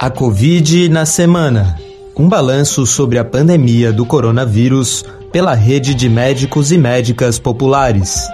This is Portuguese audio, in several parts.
A Covid na semana. Um balanço sobre a pandemia do coronavírus pela Rede de Médicos e Médicas Populares.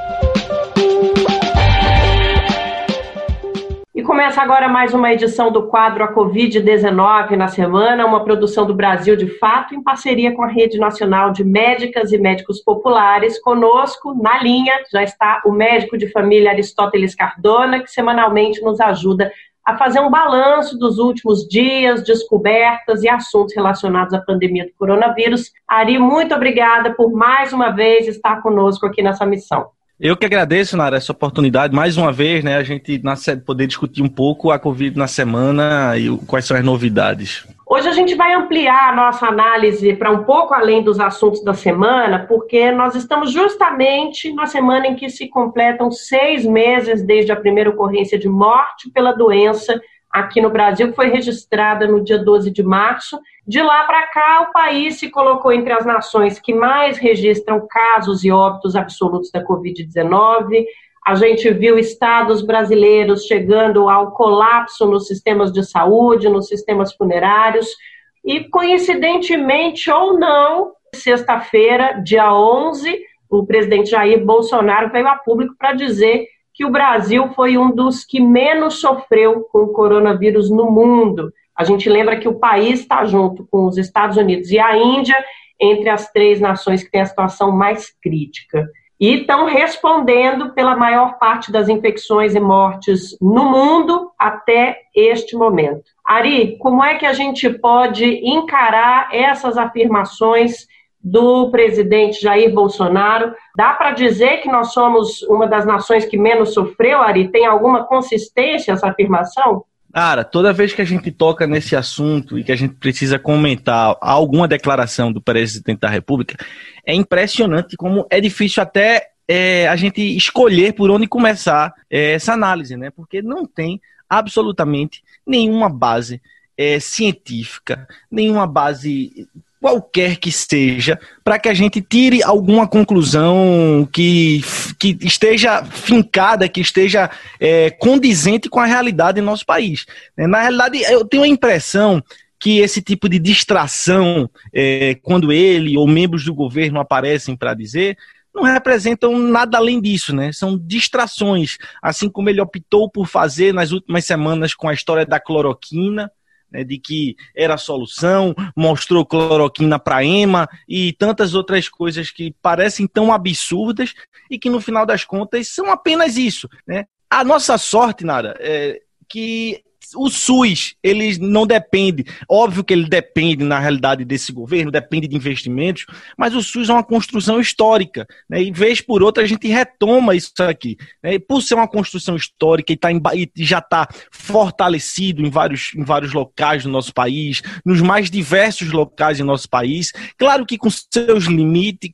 E começa agora mais uma edição do quadro A Covid-19 na semana, uma produção do Brasil de Fato em parceria com a Rede Nacional de Médicas e Médicos Populares. Conosco, na linha, já está o médico de família Aristóteles Cardona, que semanalmente nos ajuda a fazer um balanço dos últimos dias, descobertas e assuntos relacionados à pandemia do coronavírus. Ari, muito obrigada por mais uma vez estar conosco aqui nessa missão. Eu que agradeço, Nara, essa oportunidade, mais uma vez, né, a gente na sede poder discutir um pouco a Covid na semana e quais são as novidades. Hoje a gente vai ampliar a nossa análise para um pouco além dos assuntos da semana, porque nós estamos justamente na semana em que se completam 6 meses desde a primeira ocorrência de morte pela doença aqui no Brasil, que foi registrada no dia 12 de março. De lá para cá, o país se colocou entre as nações que mais registram casos e óbitos absolutos da Covid-19. A gente viu estados brasileiros chegando ao colapso nos sistemas de saúde, nos sistemas funerários. E, coincidentemente ou não, sexta-feira, dia 11, o presidente Jair Bolsonaro veio a público para dizer que o Brasil foi um dos que menos sofreu com o coronavírus no mundo. A gente lembra que o país está junto com os Estados Unidos e a Índia entre as 3 nações que têm a situação mais crítica. E estão respondendo pela maior parte das infecções e mortes no mundo até este momento. Ari, como é que a gente pode encarar essas afirmações do presidente Jair Bolsonaro? Dá para dizer que nós somos uma das nações que menos sofreu, Ari? Tem alguma consistência essa afirmação? Cara, toda vez que a gente toca nesse assunto e que a gente precisa comentar alguma declaração do presidente da República, é impressionante como é difícil até a gente escolher por onde começar essa análise, né? Porque não tem absolutamente nenhuma base científica, nenhuma base qualquer que seja, para que a gente tire alguma conclusão que esteja fincada, que esteja condizente com a realidade do nosso país. Na realidade, eu tenho a impressão que esse tipo de distração, quando ele ou membros do governo aparecem para dizer, não representam nada além disso, né? São distrações, assim como ele optou por fazer nas últimas semanas com a história da cloroquina, de que era a solução, mostrou cloroquina para EMA e tantas outras coisas que parecem tão absurdas e que no final das contas são apenas isso, né? A nossa sorte, Nara, é que o SUS, ele não depende, óbvio que ele depende na realidade desse governo, depende de investimentos, mas o SUS é uma construção histórica, né? E vez por outra a gente retoma isso aqui, né? E por ser uma construção histórica e já está fortalecido em vários locais do nosso país, nos mais diversos locais do nosso país, claro que com seus limites,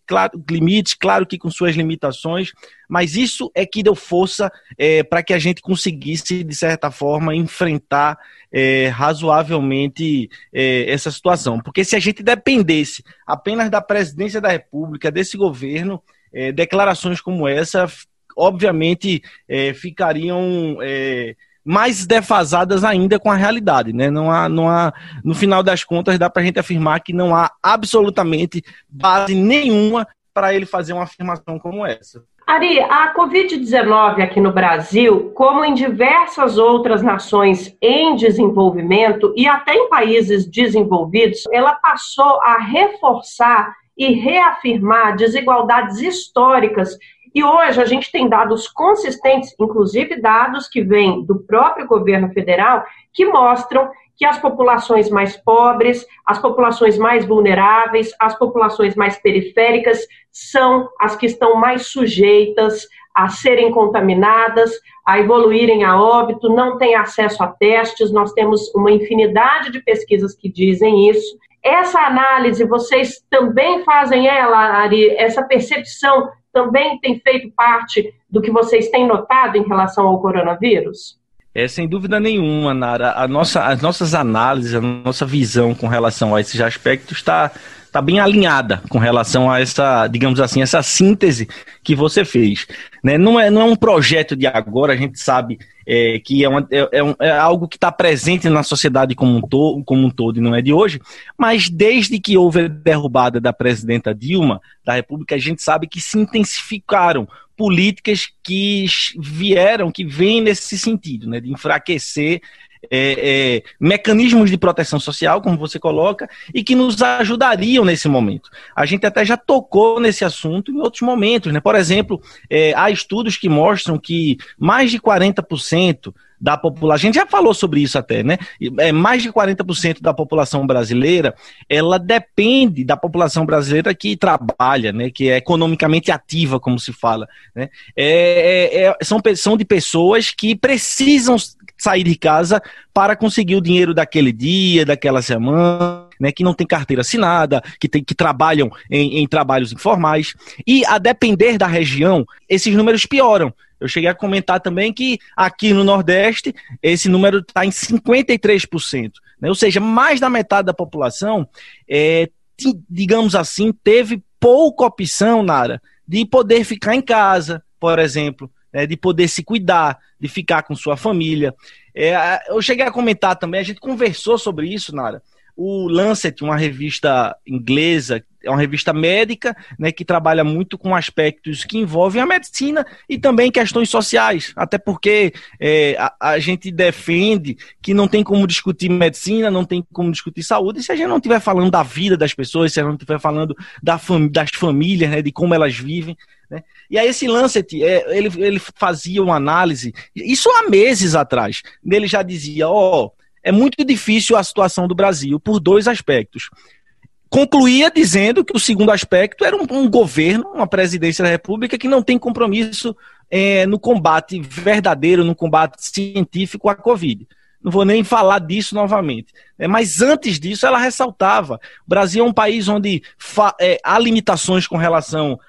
claro que com suas limitações, mas isso é que deu força para que a gente conseguisse, de certa forma, enfrentar razoavelmente essa situação. Porque se a gente dependesse apenas da presidência da República, desse governo, declarações como essa, obviamente, ficariam mais defasadas ainda com a realidade, né? Não há, no final das contas, dá para a gente afirmar que não há absolutamente base nenhuma para ele fazer uma afirmação como essa. Ari, a Covid-19 aqui no Brasil, como em diversas outras nações em desenvolvimento e até em países desenvolvidos, ela passou a reforçar e reafirmar desigualdades históricas. E hoje a gente tem dados consistentes, inclusive dados que vêm do próprio governo federal, que mostram que as populações mais pobres, as populações mais vulneráveis, as populações mais periféricas são as que estão mais sujeitas a serem contaminadas, a evoluírem a óbito, não têm acesso a testes. Nós temos uma infinidade de pesquisas que dizem isso. Essa análise, vocês também fazem ela, Ari? Essa percepção também tem feito parte do que vocês têm notado em relação ao coronavírus? Sem dúvida nenhuma, Nara. As nossas análises, a nossa visão com relação a esses aspectos está bem alinhada com relação a essa, digamos assim, essa síntese que você fez, né? Não é um projeto de agora, a gente sabe que é algo que está presente na sociedade como um todo e não é de hoje, mas desde que houve a derrubada da presidenta Dilma da República, a gente sabe que se intensificaram políticas que vêm nesse sentido, né, de enfraquecer mecanismos de proteção social, como você coloca, e que nos ajudariam nesse momento. A gente até já tocou nesse assunto em outros momentos, né? Por exemplo, há estudos que mostram que mais de 40% da população, a gente já falou sobre isso até, né? Mais de 40% da população brasileira, ela depende da população brasileira que trabalha, né? Que é economicamente ativa, como se fala, né? São de pessoas que precisam sair de casa para conseguir o dinheiro daquele dia, daquela semana, né, que não tem carteira assinada, que trabalham em trabalhos informais. E a depender da região, esses números pioram. Eu cheguei a comentar também que aqui no Nordeste, esse número está em 53%. Né? Ou seja, mais da metade da população, digamos assim, teve pouca opção, Nara, de poder ficar em casa, por exemplo, de poder se cuidar, de ficar com sua família. Eu cheguei a comentar também, a gente conversou sobre isso, Nara. O Lancet, uma revista inglesa, é uma revista médica, né, que trabalha muito com aspectos que envolvem a medicina e também questões sociais, até porque a gente defende que não tem como discutir medicina, não tem como discutir saúde, se a gente não estiver falando da vida das pessoas, se a gente não estiver falando das famílias, né, de como elas vivem, né? E aí esse Lancet, ele fazia uma análise, isso há meses atrás, ele já dizia, é muito difícil a situação do Brasil por dois aspectos. Concluía dizendo que o segundo aspecto era um governo, uma presidência da República que não tem compromisso no combate verdadeiro, no combate científico à Covid. Não vou nem falar disso novamente. Mas antes disso, ela ressaltava: o Brasil é um país onde há limitações com relação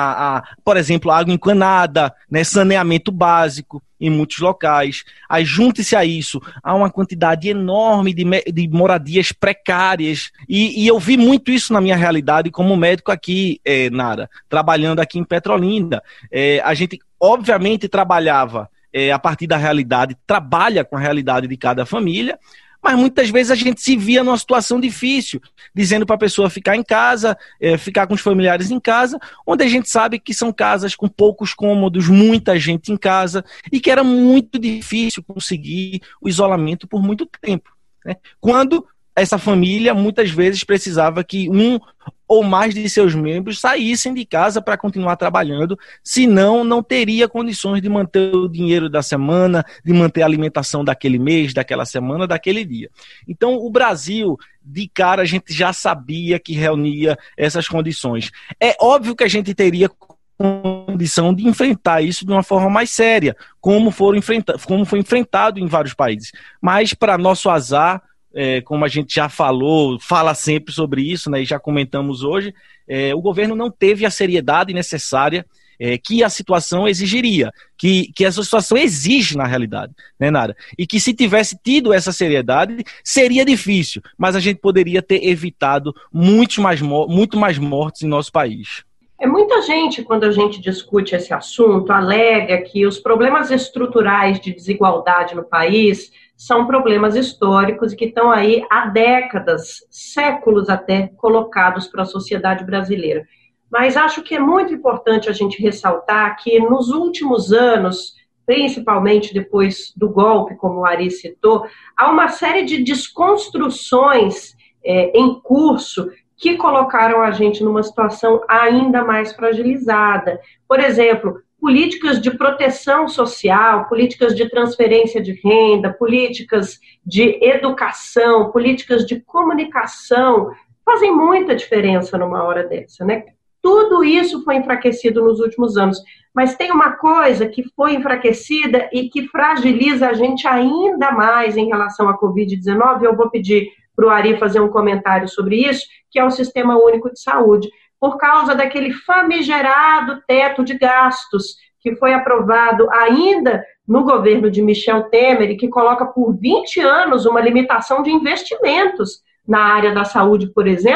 por exemplo, água encanada, né, saneamento básico em muitos locais. Aí junte-se a isso, há uma quantidade enorme de moradias precárias. E eu vi muito isso na minha realidade como médico aqui, Nara, trabalhando aqui em Petrolina. A gente, obviamente, trabalhava a partir da realidade, trabalha com a realidade de cada família, mas muitas vezes a gente se via numa situação difícil, dizendo para a pessoa ficar em casa, ficar com os familiares em casa, onde a gente sabe que são casas com poucos cômodos, muita gente em casa, e que era muito difícil conseguir o isolamento por muito tempo, né? Quando essa família muitas vezes precisava que um ou mais de seus membros saíssem de casa para continuar trabalhando, senão não teria condições de manter o dinheiro da semana, de manter a alimentação daquele mês, daquela semana, daquele dia. Então, o Brasil, de cara, a gente já sabia que reunia essas condições. É óbvio que a gente teria condição de enfrentar isso de uma forma mais séria, como foi enfrentado em vários países. Mas, para nosso azar, como a gente já fala sempre sobre isso, né, e já comentamos hoje, o governo não teve a seriedade necessária que a situação exigiria, que essa situação exige na realidade, né, Nara? E que se tivesse tido essa seriedade, seria difícil, mas a gente poderia ter evitado muito mais mortes em nosso país. Muita gente, quando a gente discute esse assunto, alega que os problemas estruturais de desigualdade no país são problemas históricos e que estão aí há décadas, séculos até, colocados para a sociedade brasileira. Mas acho que é muito importante a gente ressaltar que nos últimos anos, principalmente depois do golpe, como o Ari citou, há uma série de desconstruções em curso que colocaram a gente numa situação ainda mais fragilizada. Por exemplo, políticas de proteção social, políticas de transferência de renda, políticas de educação, políticas de comunicação, fazem muita diferença numa hora dessa, né? Tudo isso foi enfraquecido nos últimos anos, mas tem uma coisa que foi enfraquecida e que fragiliza a gente ainda mais em relação à Covid-19, eu vou pedir para o Ari fazer um comentário sobre isso, que é o Sistema Único de Saúde, por causa daquele famigerado teto de gastos que foi aprovado ainda no governo de Michel Temer e que coloca por 20 anos uma limitação de investimentos na área da saúde, por exemplo,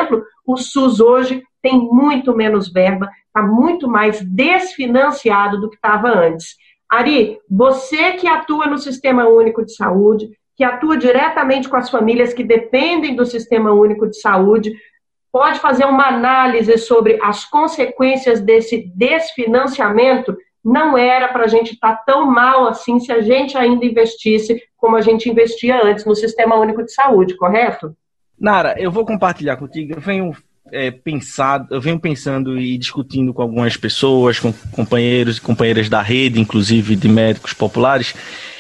O SUS hoje tem muito menos verba, está muito mais desfinanciado do que estava antes. Ari, você que atua no Sistema Único de Saúde, que atua diretamente com as famílias que dependem do Sistema Único de Saúde, pode fazer uma análise sobre as consequências desse desfinanciamento? Não era para a gente estar tão mal assim se a gente ainda investisse como a gente investia antes no Sistema Único de Saúde, correto? Nara, eu vou compartilhar contigo. Eu venho pensando e discutindo com algumas pessoas, com companheiros e companheiras da rede, inclusive de médicos populares,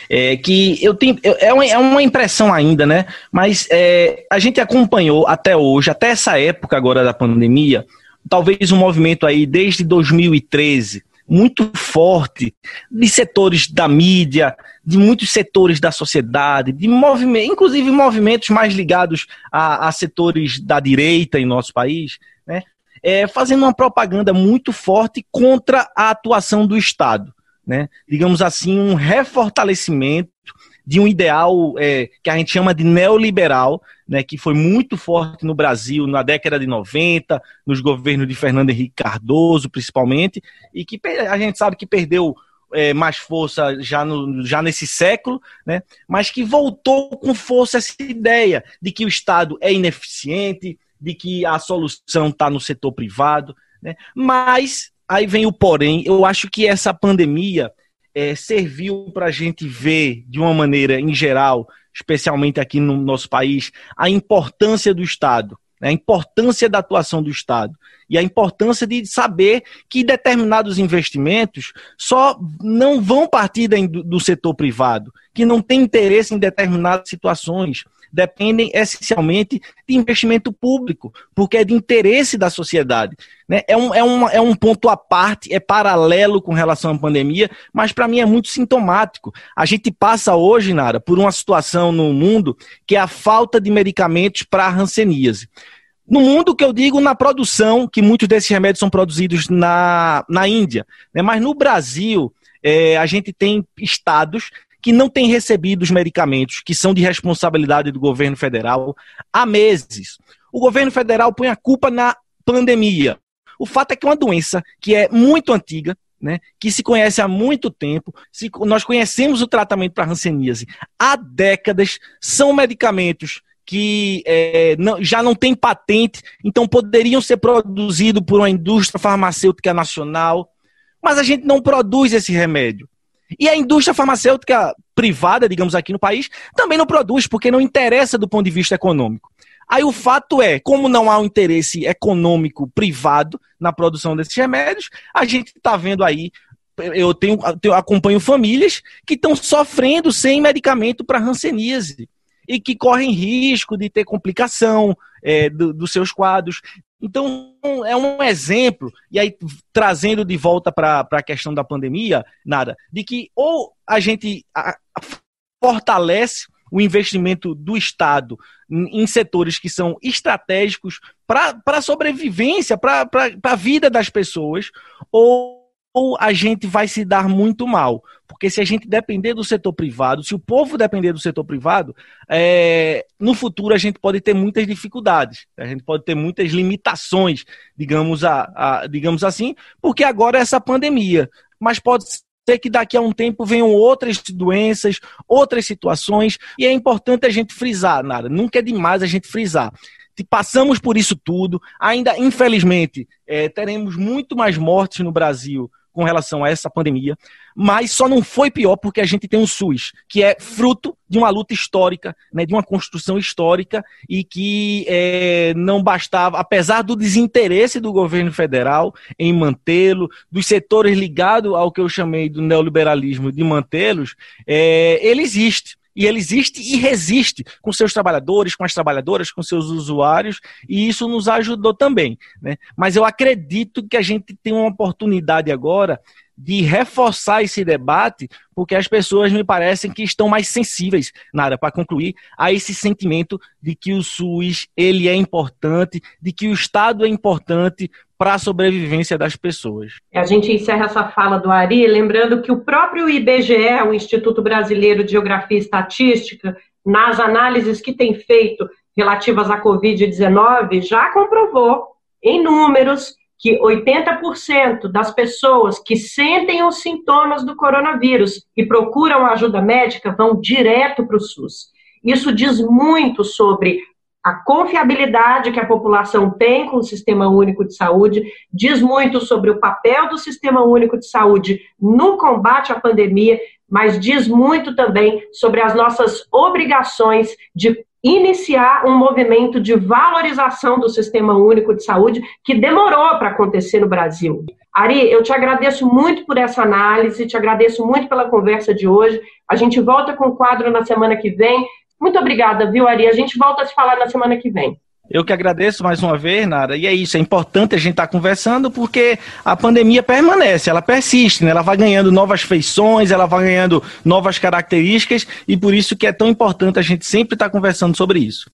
que eu tenho, é uma impressão ainda, né? Mas a gente acompanhou até hoje, até essa época agora da pandemia, talvez um movimento aí desde 2013, muito forte, de setores da mídia, de muitos setores da sociedade, inclusive movimentos mais ligados a setores da direita em nosso país, né? Fazendo uma propaganda muito forte contra a atuação do Estado, né? Digamos assim, um refortalecimento de um ideal que a gente chama de neoliberal, né, que foi muito forte no Brasil na década de 90, nos governos de Fernando Henrique Cardoso, principalmente, e que a gente sabe que perdeu mais força já nesse século, né, mas que voltou com força essa ideia de que o Estado é ineficiente, de que a solução está no setor privado, né, mas aí vem o porém. Eu acho que essa pandemia serviu para a gente ver, de uma maneira em geral, especialmente aqui no nosso país, a importância do Estado, né? A importância da atuação do Estado e a importância de saber que determinados investimentos só não vão partir do setor privado, que não tem interesse em determinadas situações, dependem essencialmente de investimento público, porque é de interesse da sociedade, né? É um ponto à parte, é paralelo com relação à pandemia, mas para mim é muito sintomático. A gente passa hoje, Nara, por uma situação no mundo que é a falta de medicamentos para a hanseníase. No mundo, que eu digo, na produção, que muitos desses remédios são produzidos na Índia, né? Mas no Brasil, a gente tem estados que não têm recebido os medicamentos que são de responsabilidade do governo federal há meses. O governo federal põe a culpa na pandemia. O fato é que é uma doença que é muito antiga, né, que se conhece há muito tempo, nós conhecemos o tratamento para a hanseníase há décadas, são medicamentos que já não têm patente, então poderiam ser produzidos por uma indústria farmacêutica nacional, mas a gente não produz esse remédio. E a indústria farmacêutica privada, digamos aqui no país, também não produz, porque não interessa do ponto de vista econômico. Aí o fato é, como não há um interesse econômico privado na produção desses remédios, a gente está vendo aí, eu acompanho famílias que estão sofrendo sem medicamento para hanseníase e que correm risco de ter complicação dos seus quadros. Então, é um exemplo, e aí trazendo de volta para a questão da pandemia, Nara, de que ou a gente fortalece o investimento do Estado em setores que são estratégicos para a sobrevivência, para a vida das pessoas, ou a gente vai se dar muito mal. Porque se a gente depender do setor privado, se o povo depender do setor privado, no futuro a gente pode ter muitas dificuldades, a gente pode ter muitas limitações, digamos assim, porque agora é essa pandemia. Mas pode ser que daqui a um tempo venham outras doenças, outras situações, e é importante a gente frisar, Nara, nunca é demais a gente frisar. Passamos por isso tudo, ainda infelizmente teremos muito mais mortes no Brasil com relação a essa pandemia, mas só não foi pior porque a gente tem um SUS, que é fruto de uma luta histórica, né, de uma construção histórica, e que não bastava, apesar do desinteresse do governo federal em mantê-lo, dos setores ligados ao que eu chamei do neoliberalismo de mantê-los, ele existe. E ele existe e resiste com seus trabalhadores, com as trabalhadoras, com seus usuários, e isso nos ajudou também, né? Mas eu acredito que a gente tem uma oportunidade agora de reforçar esse debate, porque as pessoas me parecem que estão mais sensíveis, Nara, para concluir, a esse sentimento de que o SUS ele é importante, de que o Estado é importante para a sobrevivência das pessoas. A gente encerra essa fala do Ari, lembrando que o próprio IBGE, o Instituto Brasileiro de Geografia e Estatística, nas análises que tem feito relativas à Covid-19 já comprovou em números que 80% das pessoas que sentem os sintomas do coronavírus e procuram ajuda médica vão direto para o SUS. Isso diz muito sobre a confiabilidade que a população tem com o Sistema Único de Saúde, diz muito sobre o papel do Sistema Único de Saúde no combate à pandemia, mas diz muito também sobre as nossas obrigações de iniciar um movimento de valorização do Sistema Único de Saúde que demorou para acontecer no Brasil. Ari, eu te agradeço muito por essa análise, te agradeço muito pela conversa de hoje. A gente volta com o quadro na semana que vem. Muito obrigada, viu, Ari? A gente volta a se falar na semana que vem. Eu que agradeço mais uma vez, Nara, e é isso, é importante a gente estar conversando porque a pandemia permanece, ela persiste, né? Ela vai ganhando novas feições, ela vai ganhando novas características e por isso que é tão importante a gente sempre estar conversando sobre isso.